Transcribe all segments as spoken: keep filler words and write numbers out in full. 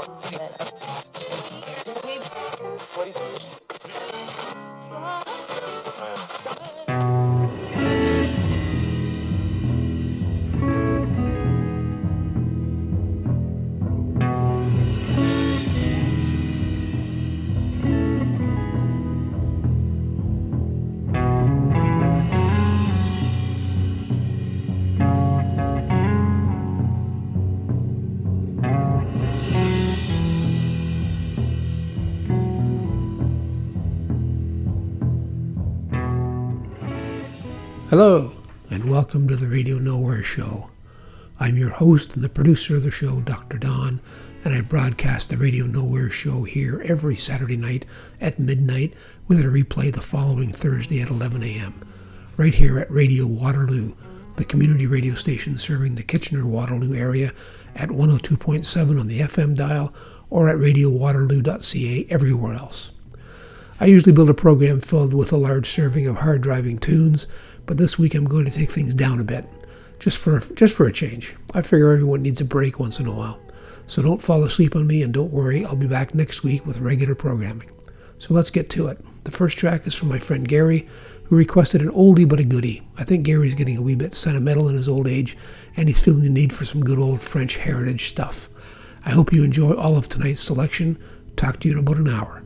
Hello, and welcome to the Radio Nowhere Show. I'm your host and the producer of the show, Doctor Don, and I broadcast the Radio Nowhere Show here every Saturday night at midnight with a replay the following Thursday at eleven a.m. right here at Radio Waterloo, the community radio station serving the Kitchener-Waterloo area at one oh two point seven on the F M dial or at radio waterloo dot c a everywhere else. I usually build a program filled with a large serving of hard-driving tunes, but this week I'm going to take things down a bit, just for just for a change. I figure everyone needs a break once in a while. So don't fall asleep on me, and don't worry, I'll be back next week with regular programming. So let's get to it. The first track is from my friend Gary, who requested an oldie but a goodie. I think Gary's getting a wee bit sentimental in his old age, and he's feeling the need for some good old French heritage stuff. I hope you enjoy all of tonight's selection. Talk to you in about an hour.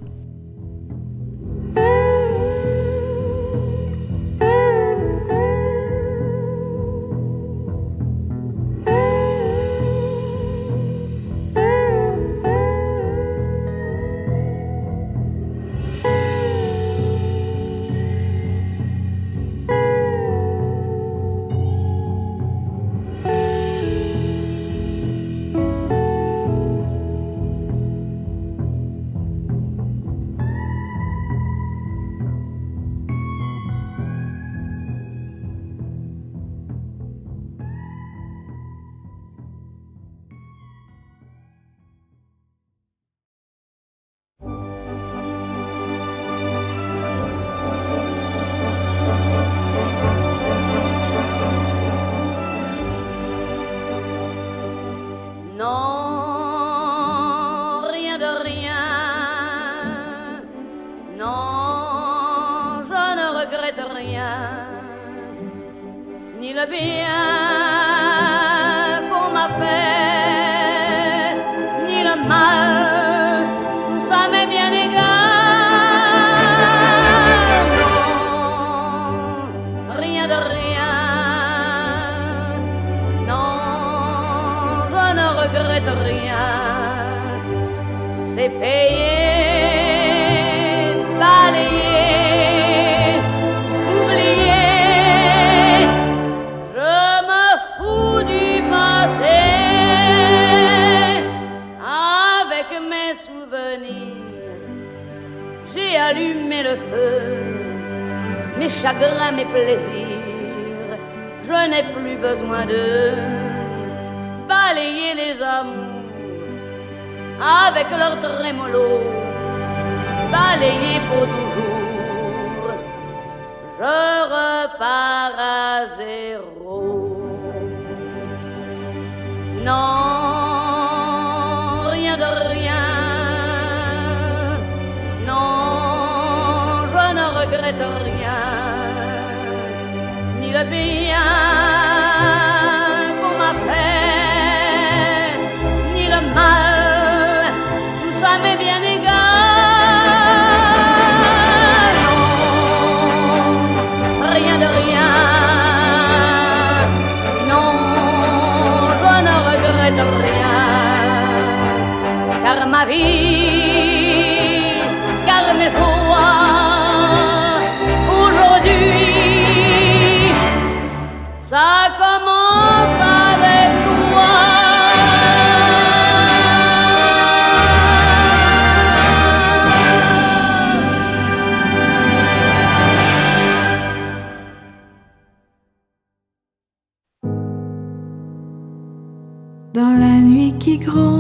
Dans la nuit qui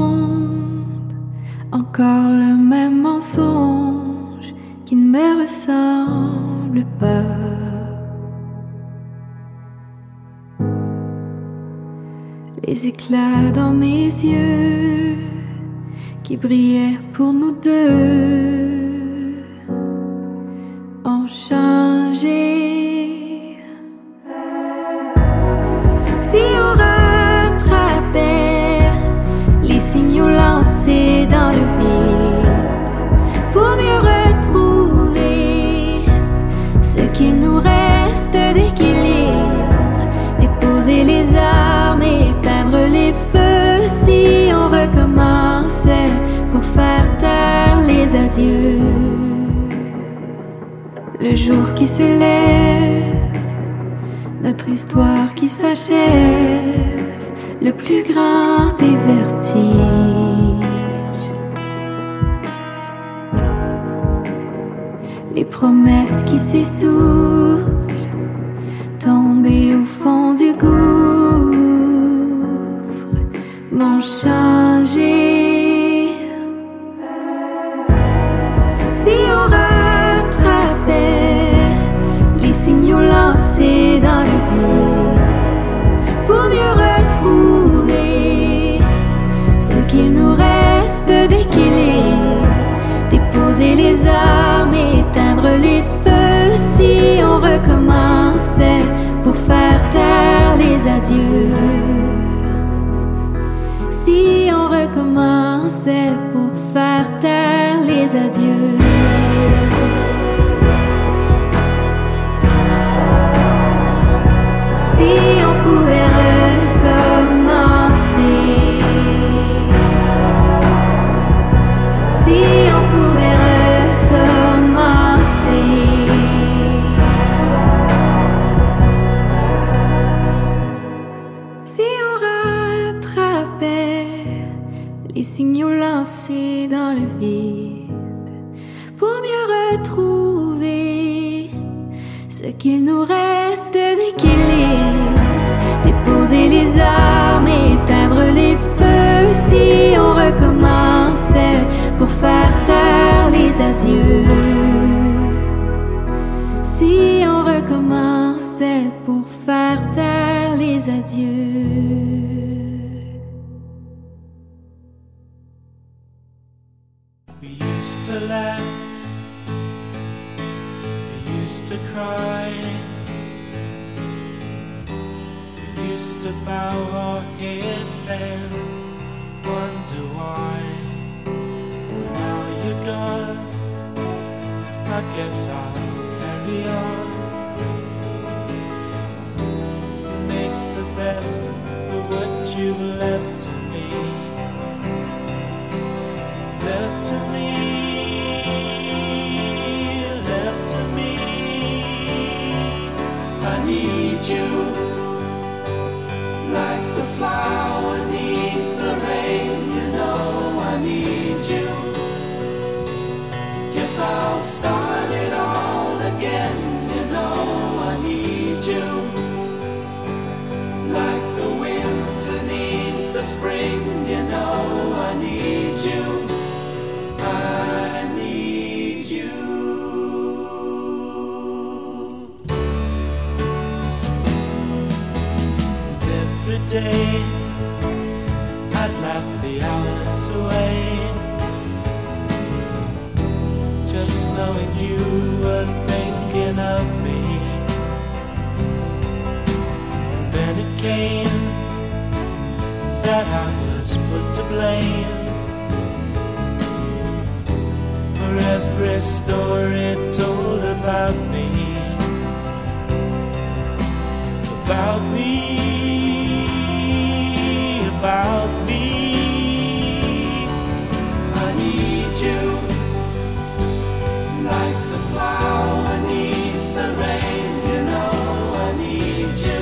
gronde, encore le même mensonge qui ne me ressemble pas. Les éclats dans mes yeux qui brillait pour nous deux ont changé. Si on rattrapait les signaux lancés dans le vide pour mieux retrouver ce qu'il nous reste d'équilibre, déposer les armes et éteindre les feux, si on recommençait pour faire taire les adieux. Le jour qui se lève, notre histoire qui s'achève, le plus grand des vertiges. Les promesses qui s'essoufflent, tombées au fond du gouffre, m'ont changé. Si on rattrapait les signaux lancés dans le vide pour mieux retrouver ce qu'il nous reste d'équilibre, déposer les armes et éteindre les feux, si on recommençait pour faire taire les adieux. Si on recommençait pour faire taire les adieux. Si on pouvait recommencer. Si on pouvait recommencer. Si on rattrapait les signaux lancés dans le vide pour mieux retrouver ce qu'il nous reste d'équilibre, déposer les armes et éteindre les feux, si on recommençait pour faire taire les adieux. Si on recommençait pour faire taire les adieux. We used to laugh, we used to cry, we used to bow our heads then, wonder why. Now you're gone, I guess I'll carry on, make the best of what you've left to me. Left to me, left to me. I need you, like the flower needs the rain. You know I need you. Guess I'll start it all again. You know I need you, like the winter needs the spring. You know I need you. I need you. And every day I'd laugh the hours away, just knowing you were thinking of me. And then it came that I was put to blame for every story told about me, about me, about me. I need you, like the flower needs the rain. You know I need you.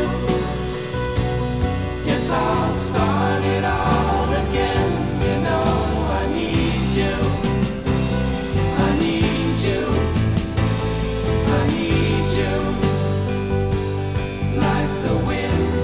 Guess I'll start it all again. You know I need you. I need you, I need you, like the wind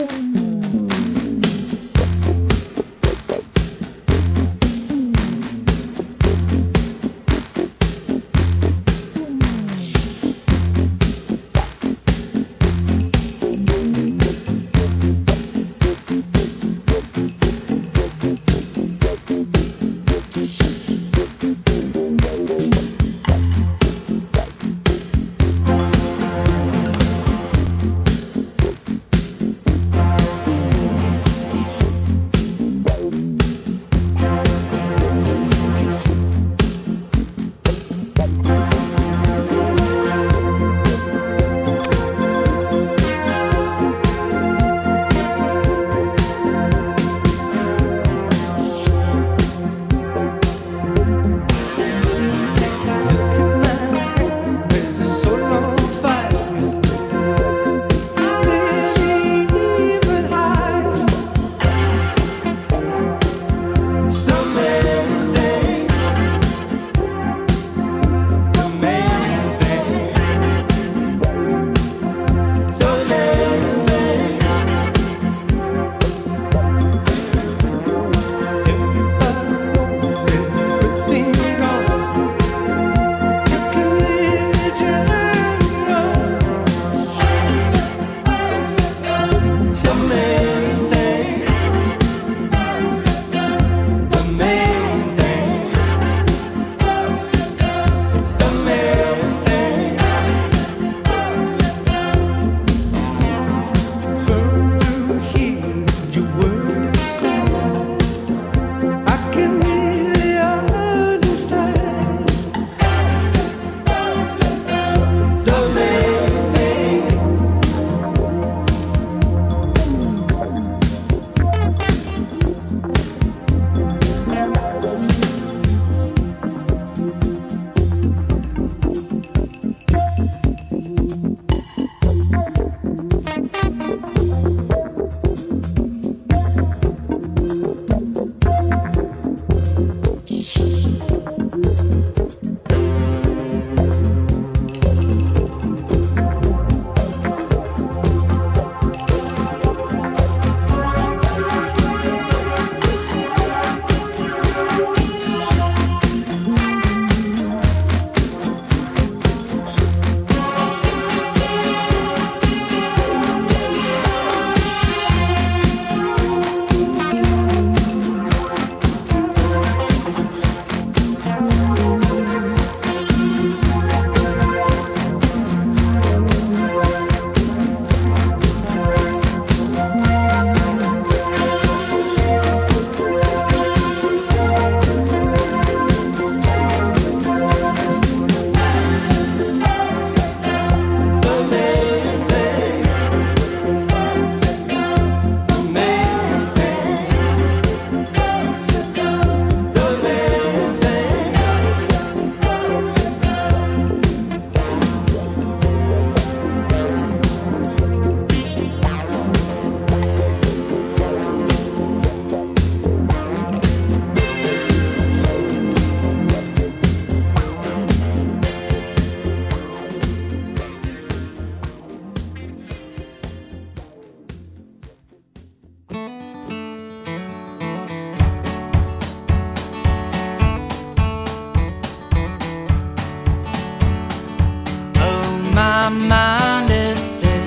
my mind is set.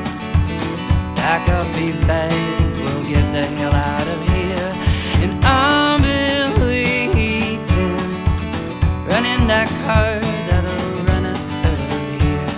Pack up these bags, we'll get the hell out of here. And I'll be waiting, running that car that'll run us out of here.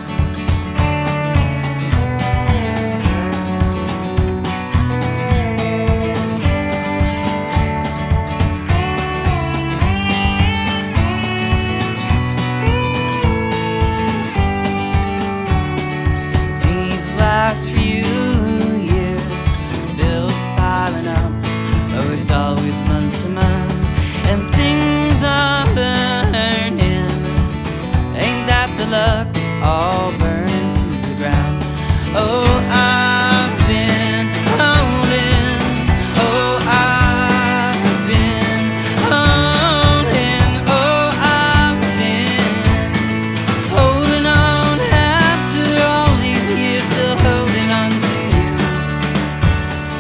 These last few years, bills piling up. Oh, it's always month to month, and things are burning. Ain't that the luck? It's all burning to the ground. Oh, I've been holding. Oh, I've been holding. Oh, I've been holding on after all these years, still holding on to you.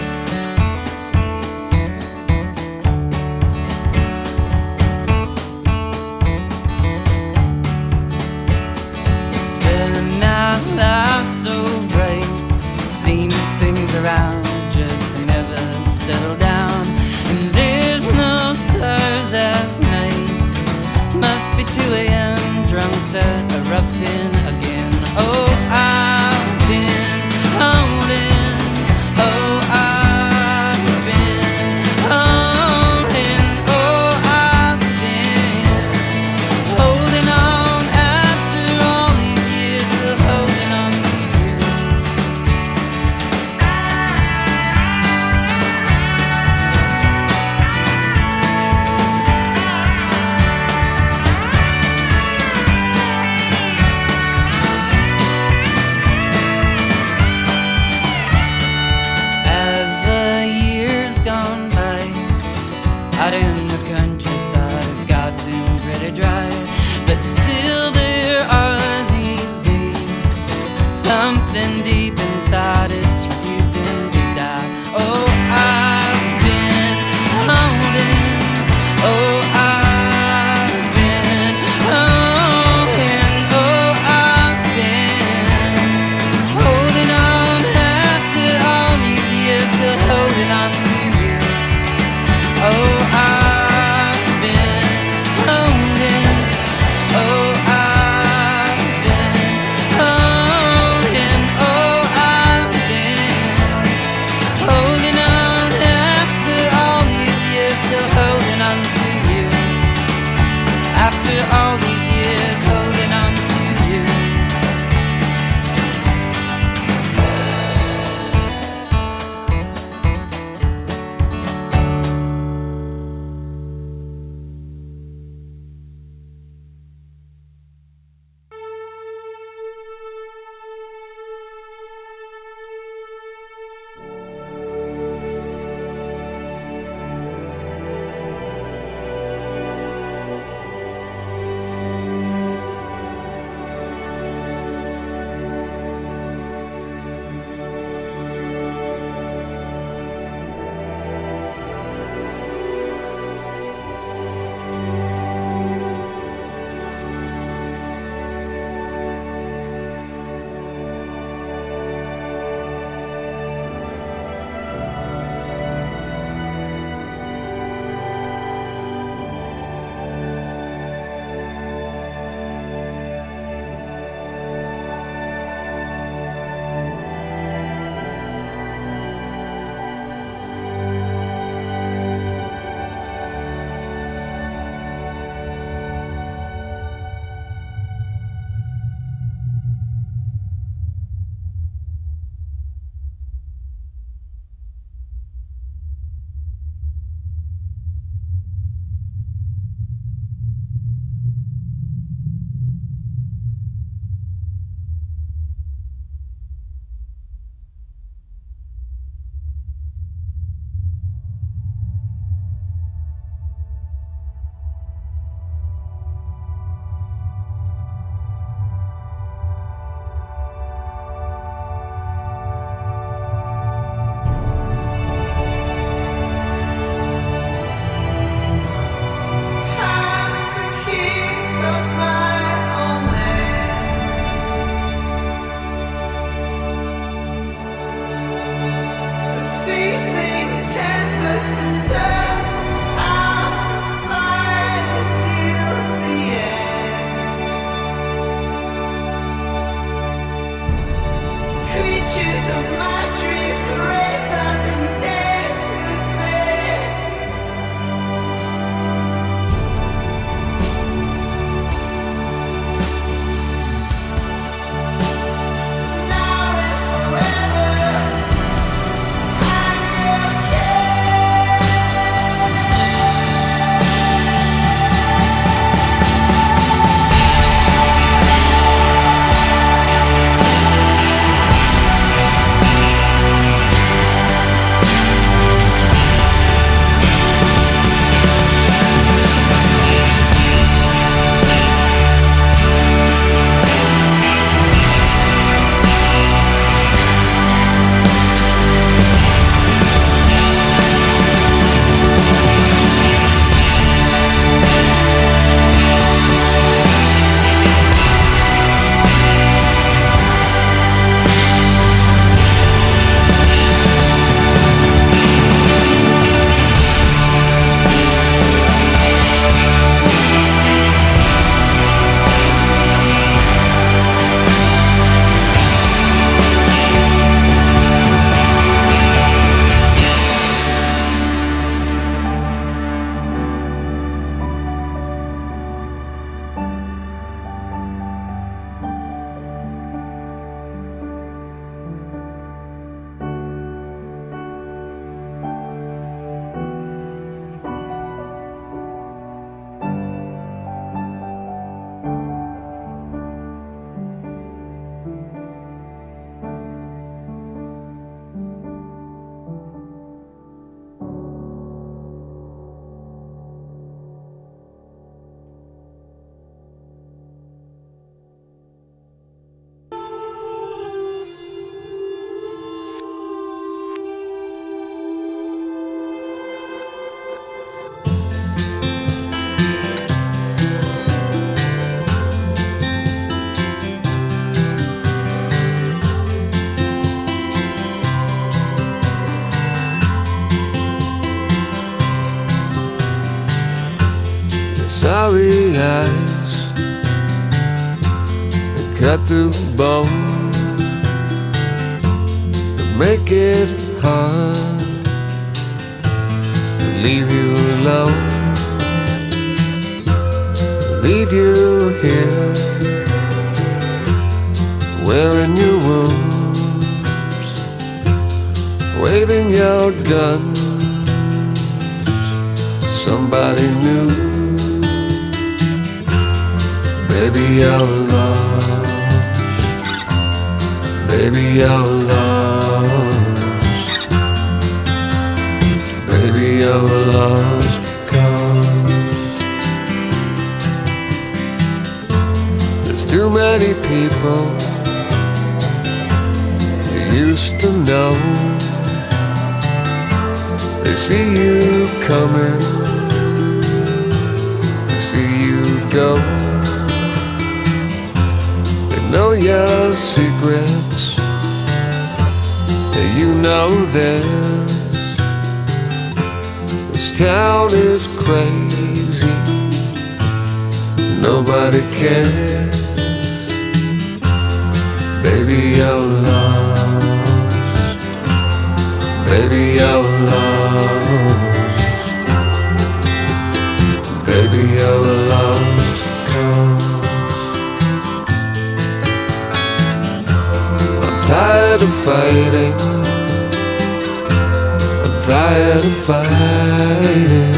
light so bright seems sings around just to never settle down. And there's no stars at night. Must be two a.m. drunks are erupting again. Oh, I've been holding. Oh, I've been holding. Oh, I've been holding on after all these years of holding on to you. As the years gone by, out in the countryside it's gotten pretty dry. But still there are these days, something deep inside it's refusing to die. Oh, I've been holding. Oh, I've been holding. Oh, I've been holding on after all these years of holding on to you. Oh, I've been holding. Oh, I've been holding. Oh, I've been holding on after all these years of holding on to you. After all these years holding on to you. sorry eyes that cut through bone, that make it hard to leave you alone, leave you here, wearing your wounds, waving your gun. Somebody new, baby you're lost, baby you're lost, baby you're lost because there's too many people you used to know. They see you coming, go. They know your secrets, and you know theirs. This town is crazy, nobody cares. Baby, you're lost, baby, you're lost, baby, you're lost. I'm tired of fighting, I'm tired of fighting,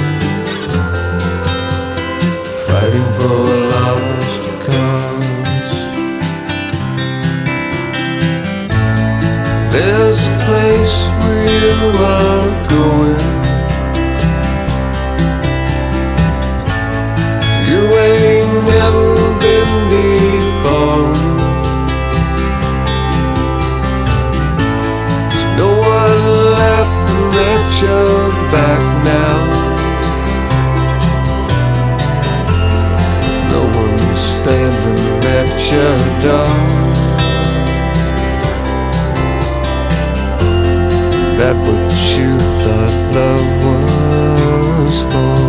fighting for a lost cause. There's a place where you are going, you ain't never been before. No one laughing at your back now, no one standing at your door. That what you thought love was for.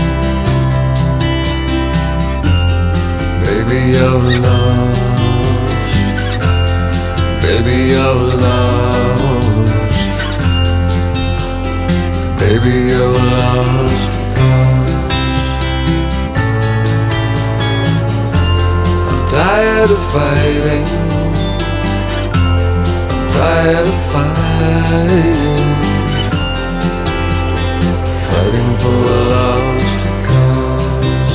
Baby, you're lost, baby, you're lost, baby, you're lost because I'm tired of fighting, I'm tired of fighting, fighting for a lost cause.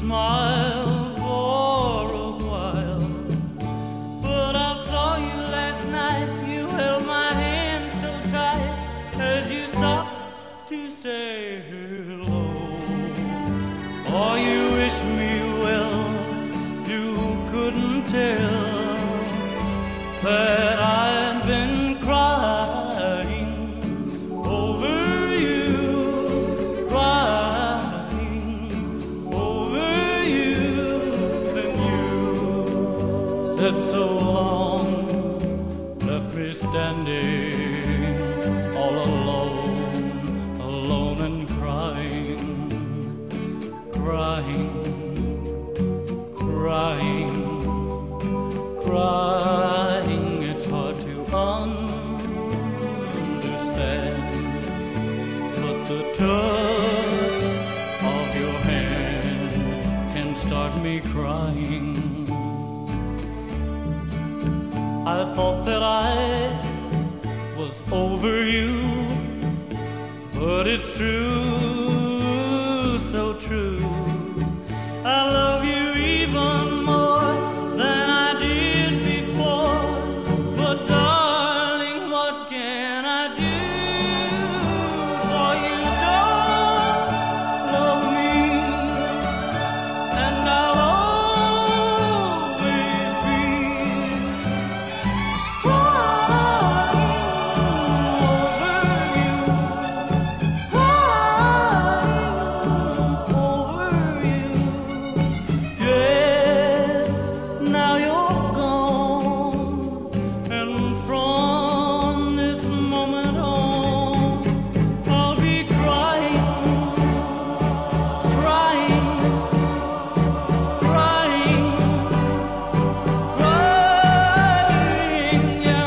smile for a while. But I saw you last night, you held my hand so tight as you stopped to say hello. Oh, you wish me well, you couldn't tell that I've been crying over you, crying over you. Then you said so long, left me standing all alone, alone and crying, crying, crying, crying. It's hard to understand, but the touch of your hand can start me crying. I thought that I was over you, but it's true, so true. I love you even more than I did before. But darling, what can I do? For you don't love me, and I'll always be over you, over you. Yes, now you're gone, and from this moment on, I'll be crying, crying, crying, crying, yeah,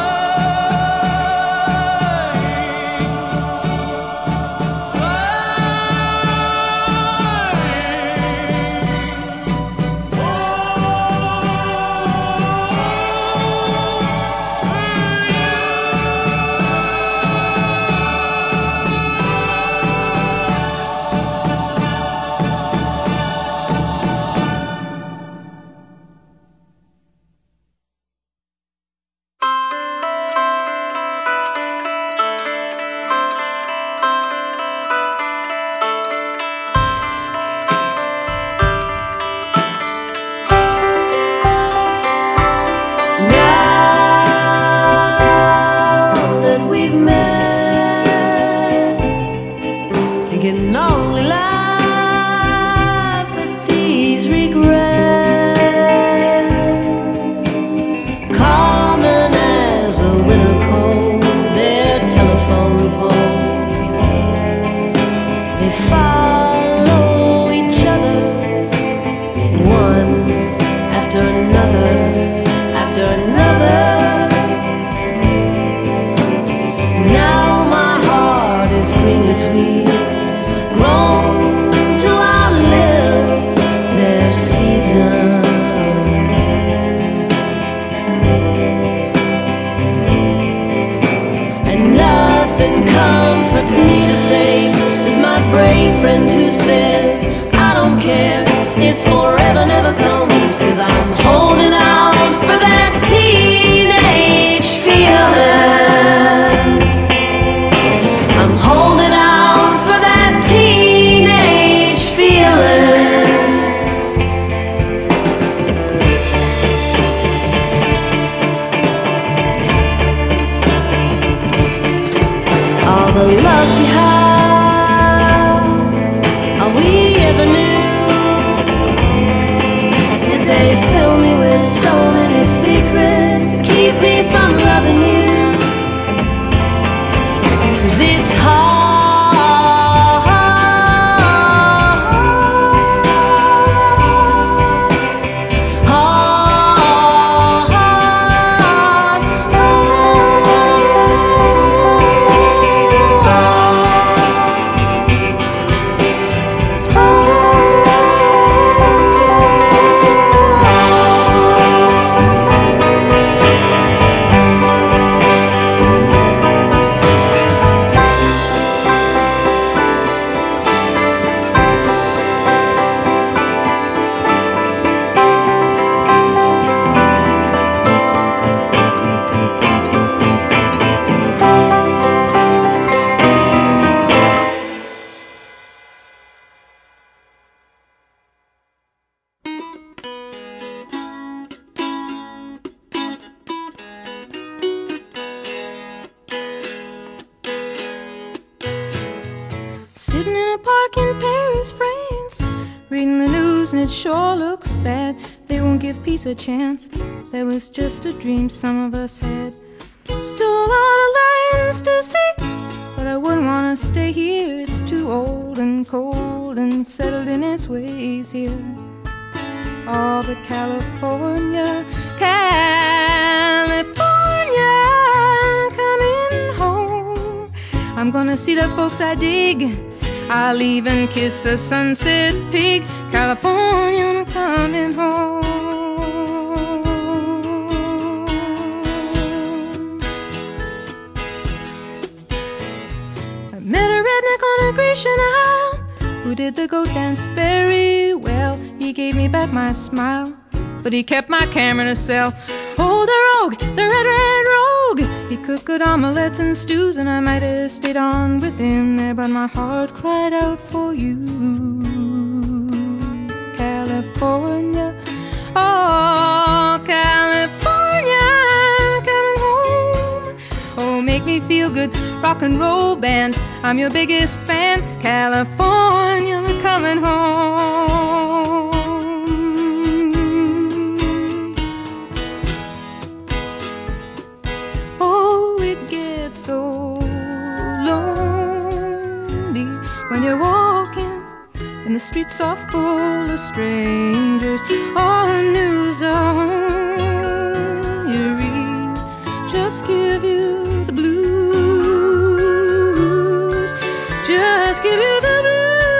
Now that we've met, I can only laugh at these regrets. Common as a winter cold, their telephone poles, they follow each other, one after another, after another. Now my heart is green as weeds, grown to outlive their season. And nothing comforts me the same as my brave friend who says, I don't care if forever never comes, 'cause I'm holding out for that teenage feeling. I'm holding out for that teenage feeling. All the love we have, all we ever knew, did they fill me with so many secrets, keep me from loving you? 'Cause it's hard, hard, hard. reading the news and it sure looks bad. They won't give peace a chance. That was just a dream some of us had. Still a lot of lands to see, but I wouldn't want to stay here. It's too old and cold and settled in its ways here. Oh, but California, California, coming home. I'm gonna see the folks I dig. I'll even kiss a sunset pig. California, I'm coming home. I met a redneck on a Grecian Isle who did the goat dance very well. He gave me back my smile, but he kept my camera to sell. Oh, the rogue, the red, red rogue. He cooked good omelets and stews, and I might have stayed on with him there, but my heart cried out for you. California, oh, California, coming home. Oh, make me feel good, rock and roll band. I'm your biggest fan. California, I'm coming home. Oh, it gets so lonely when you're walking and the streets are full of strangers. All the news on you read just give you the blues. Just give you the blues.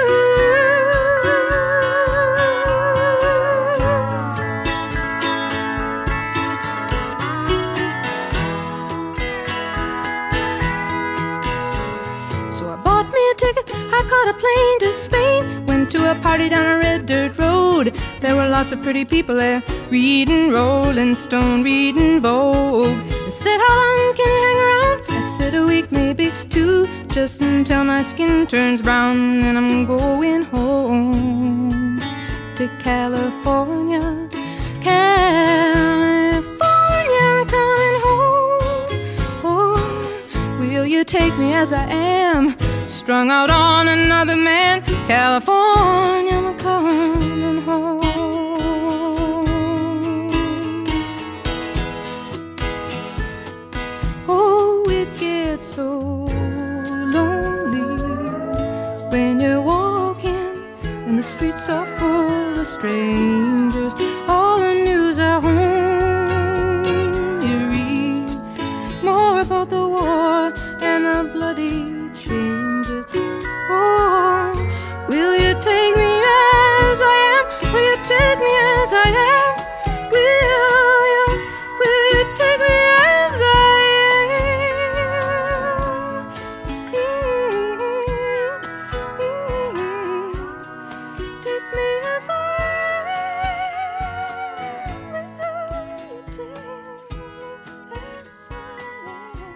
So I bought me a ticket, I caught a plane to Spain. Went to a party down a red dirt road. There were lots of pretty people there, reading Rolling Stone, reading Vogue. They said, how long can you hang around? I said, a week, maybe two, just until my skin turns brown. And I'm going home to California, California, I'm coming home. Oh, will you take me as I am, strung out on another man? California, I'm coming home. Oh, it gets so lonely when you're walking and the streets are full of strangers. All the news at home you read more about the war and the bloody changes. Oh, will you take me as I am? Will you take me as I am? Will you, will you take me as I am? Mm-hmm. Take me as I am. Will you take me as I am?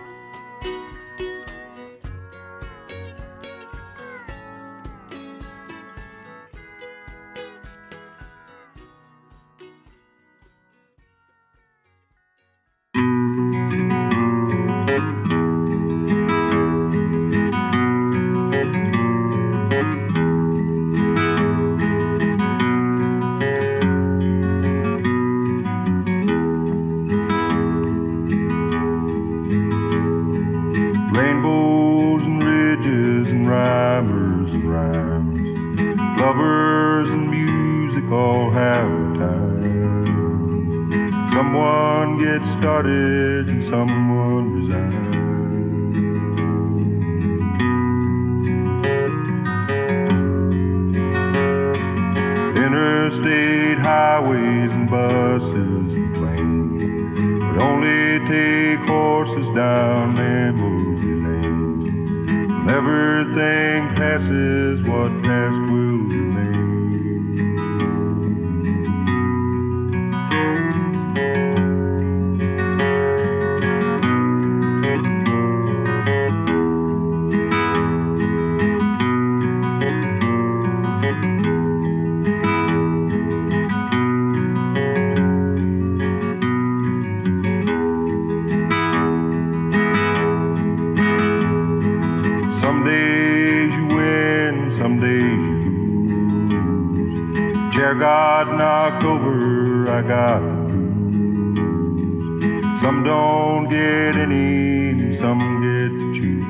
Rainbows and ridges and rhymers and rhymes, lovers and music all have a time. Someone gets started and someone resigns. Interstate highways and buses and planes would only take horses down memory lanes. And everything passes, what past will remain. Some days you win, some days you lose. chair got knocked over, I got the blues. Some don't get any, and some get to choose.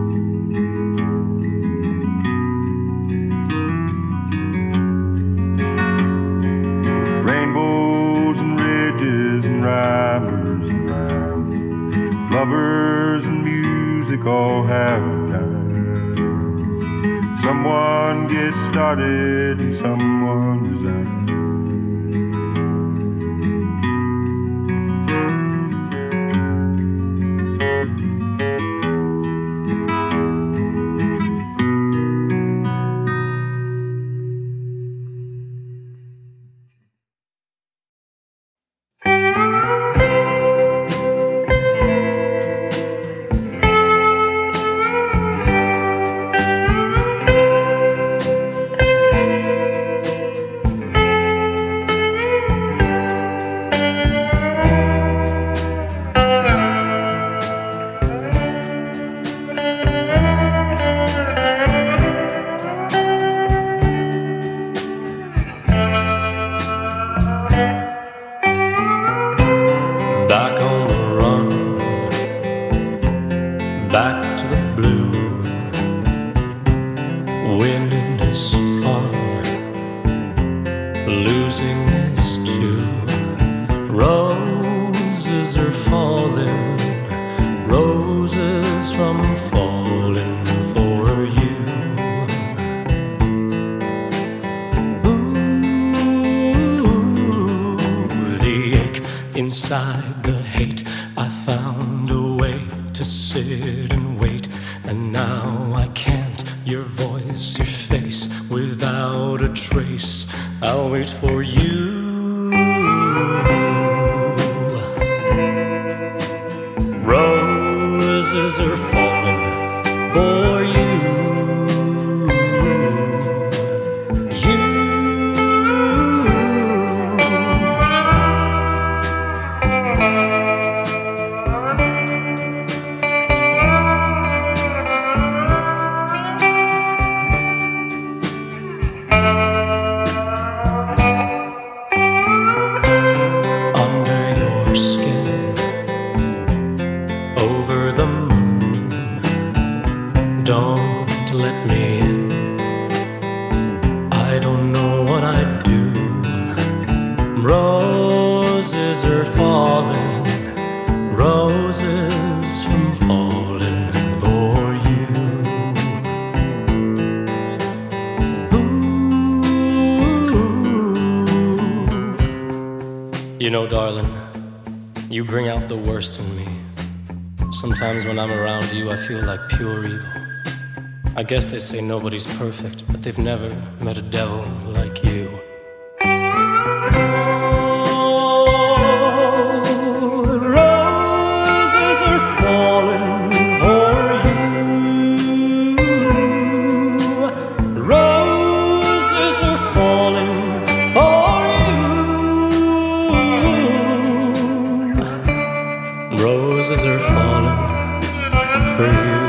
Rainbows and ridges and rhymers and rhymes, lovers and music all have a time. Someone gets started and someone resigns. Inside the hate, I found a way to sit and wait. And now I can't, your voice, your face, without a trace. I'll wait for you. Roses are falling for you. You know, darling, you bring out the worst in me. Sometimes when I'm around you, I feel like pure evil. I guess they say nobody's perfect, but they've never met a devil like you. Roses are falling for you.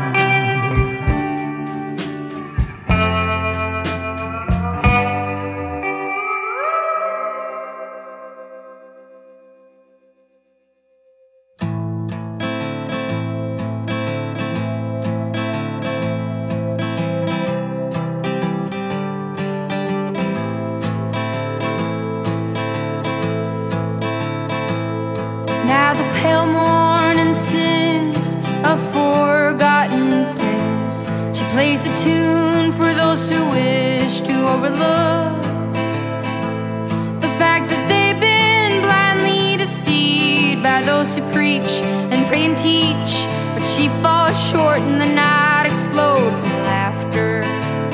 Now the pale morning sings of forgotten things. She plays the tune for those who wish to overlook the fact that they've been blindly deceived by those who preach and pray and teach. But she falls short and the night explodes in laughter.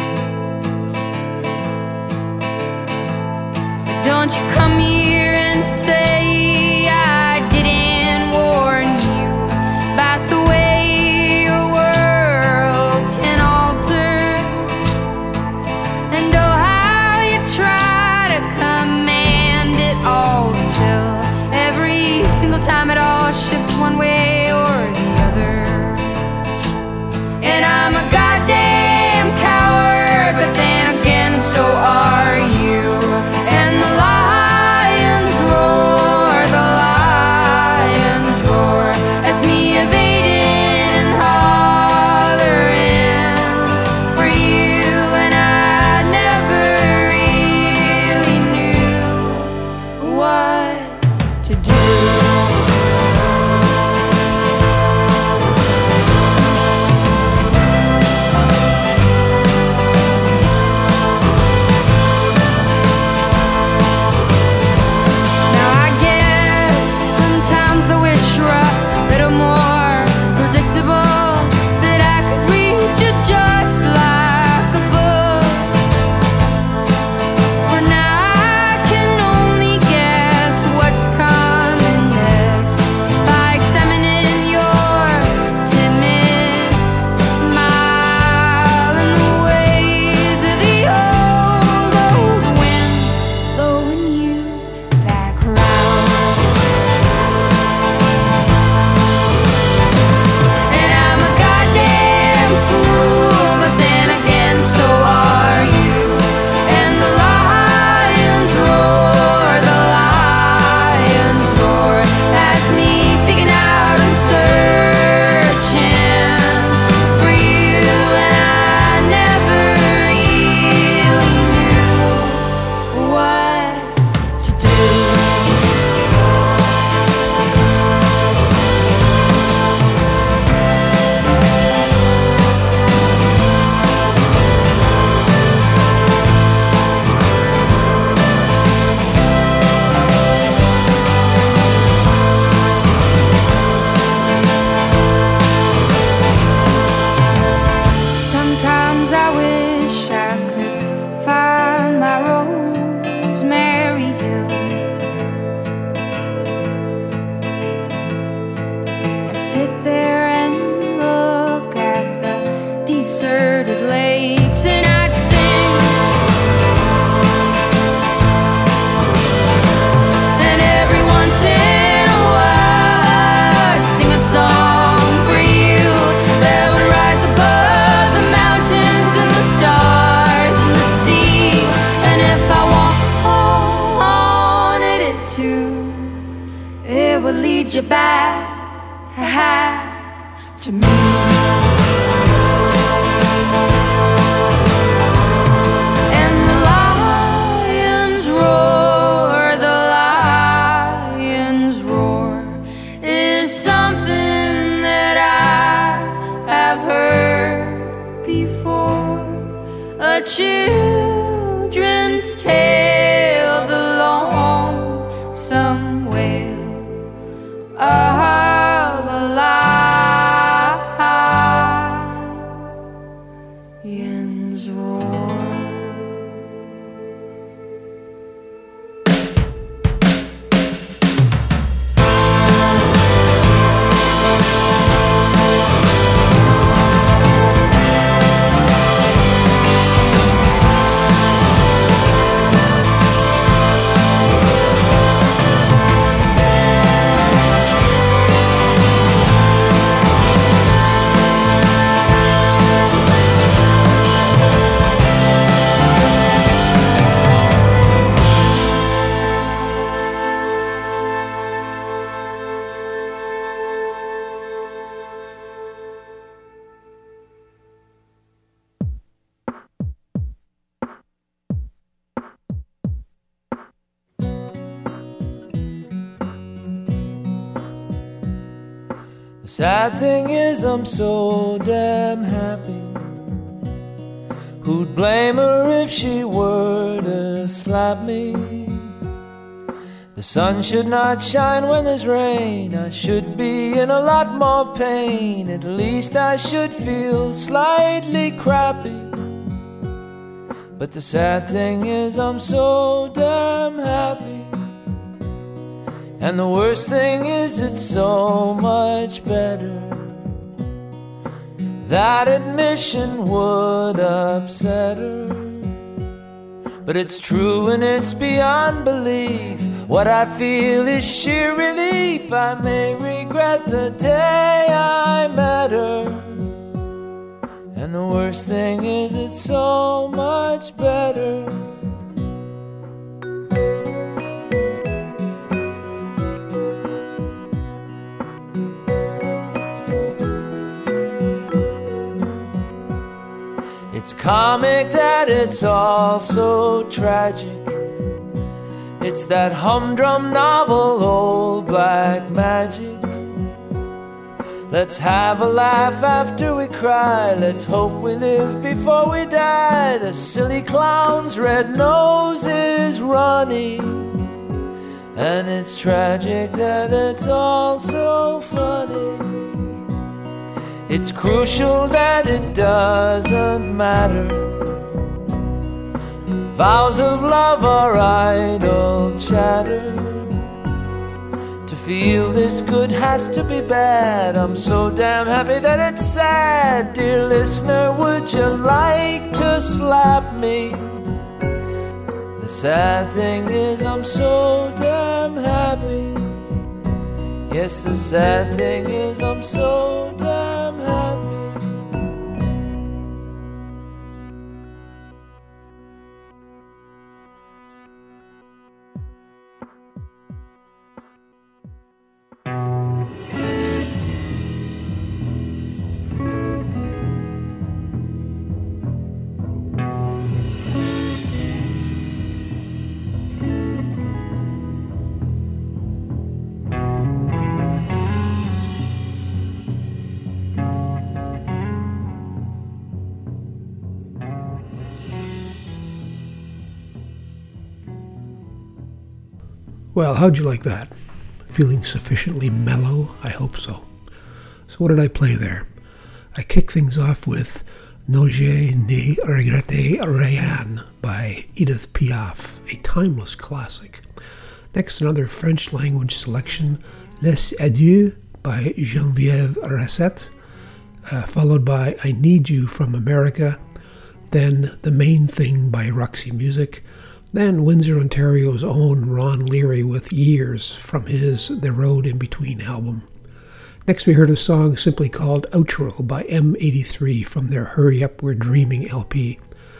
But don't you come here and say the way your world can alter. And oh, how you try to command it all still. Every single time it all shifts one way or the other. And I'm a goddamn coward, but then again so are you. to, it will lead you back to me. And the lions roar, the lions roar is something that I have heard before. A children's tale, the lonesome wail of a lion's roar. The sad thing is I'm so damn happy. Who'd blame her if she were to slap me? The sun should not shine when there's rain. I should be in a lot more pain. At least I should feel slightly crappy. But the sad thing is I'm so damn happy. And the worst thing is it's so much better. That admission would upset her. But it's true and it's beyond belief. What I feel is sheer relief. I may regret the day I met her. And the worst thing is it's so much better. It's comic that it's all so tragic. It's that humdrum novel, Old Black Magic. Let's have a laugh after we cry. Let's hope we live before we die. The silly clown's red nose is running. And it's tragic that it's all so funny. It's crucial that it doesn't matter. Vows of love are idle chatter. To feel this good has to be bad. I'm so damn happy that it's sad. Dear listener, would you like to slap me? The sad thing is I'm so damn happy. Yes, the sad thing is I'm so damn happy. Well, how'd you like that? Feeling sufficiently mellow? I hope so. So what did I play there? I kicked things off with Ne j'ai ne regrette rien by Edith Piaf, a timeless classic. Next, another French language selection, Les Adieux by Geneviève Rasset, uh, followed by I Need You from America, then The Main Thing by Roxy Music, then Windsor, Ontario's own Ron Leary with Years from his The Road in Between album. Next we heard a song simply called Outro by M eighty-three from their Hurry Up We're Dreaming L P.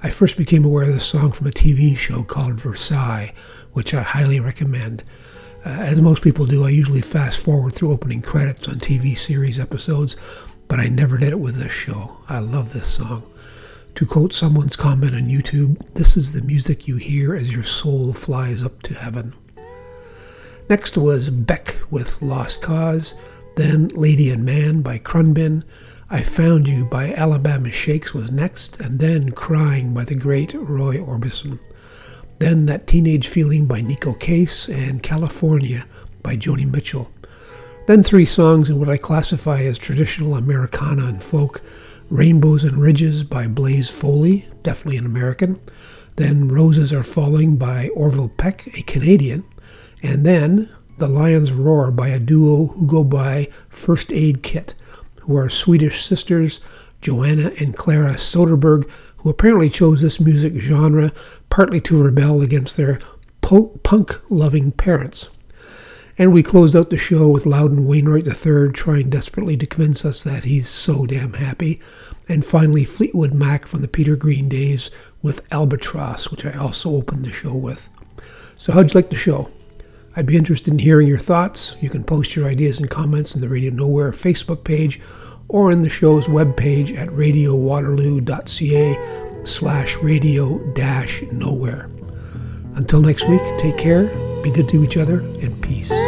I first became aware of this song from a T V show called Versailles, which I highly recommend. Uh, as most people do, I usually fast forward through opening credits on T V series episodes, but I never did it with this show. I love this song. To quote someone's comment on YouTube, this is the music you hear as your soul flies up to heaven. Next was Beck with Lost Cause, then Lady and Man by Krunbin, I Found You by Alabama Shakes was next, and then Crying by the great Roy Orbison. Then That Teenage Feeling by Nico Case, and California by Joni Mitchell. Then three songs in what I classify as traditional Americana and folk, Rainbows and Ridges by Blaze Foley, definitely an American. Then Roses Are Falling by Orville Peck, a Canadian. And then The Lion's Roar by a duo who go by First Aid Kit, who are Swedish sisters, Joanna and Clara Soderberg, who apparently chose this music genre partly to rebel against their po- punk-loving parents. And we closed out the show with Loudon Wainwright the third trying desperately to convince us that he's so damn happy. And finally Fleetwood Mac from the Peter Green days with Albatross, which I also opened the show with. So how'd you like the show? I'd be interested in hearing your thoughts. You can post your ideas and comments in the Radio Nowhere Facebook page or in the show's webpage at radio waterloo dot c a slash radio dash nowhere. Until next week, take care, be good to each other, and peace.